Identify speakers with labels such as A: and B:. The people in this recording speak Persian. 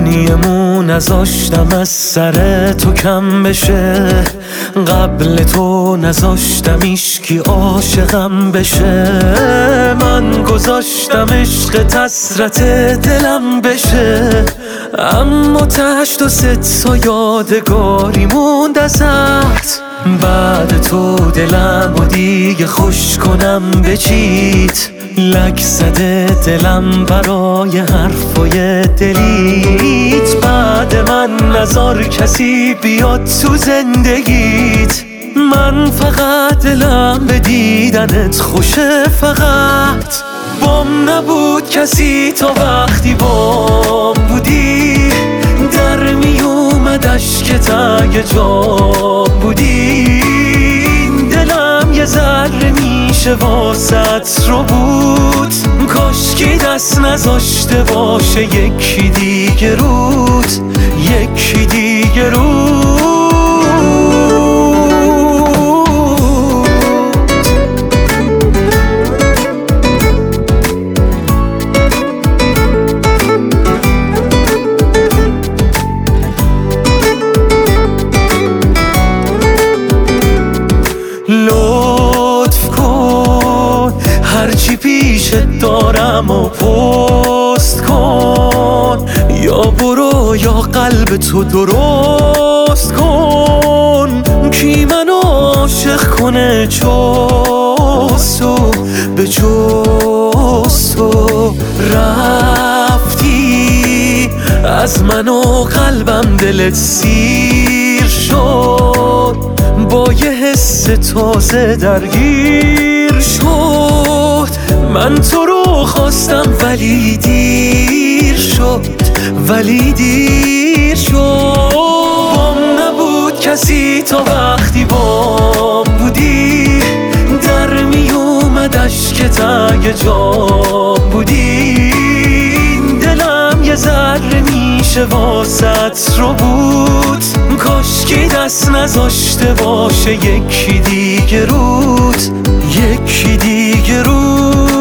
A: معنیمو نذاشتم از سر تو کم بشه، قبل تو نذاشتم ایشکی عاشقم بشه. من گذاشتم عشق حسرت دلم بشه، اما تهش تو ست یادگاری موند ازت. بعد تو دلم و دیگه خوش کنم بچیت، لک زده دلم برای حرفای دلیت. بعد من نذار کسی بیاد تو زندگیت، من فقط دلم به دیدنت خوشه. فقط بام نبود کسی تا وقتی بام بودی، در می اومد اشکت اگه جام بودی. دلم یه ذره میشه واسط رو بود، کاشکی دست نذاشته باشه یکی دیگه رود، یکی دیگه رود. لطف کن هرچی پیشت دارم و پست کن، یا برو یا قلب تو درست کن. کی منو عاشق کنه چوستو به چوستو؟ رفتی از من و قلبم دلت سیر شد، با یه حس تازه درگیر شد. من تو رو خواستم ولی دیر شد، ولی دیر شد. بام نبود کسی تا وقتی بام بودی، در می اومد اشکت اگه جام بودی. دلم یه ذره میشه واسط رو بود، کاشکی دست نذاشته باشه یکی دیگه رود، یکی دیگه رود.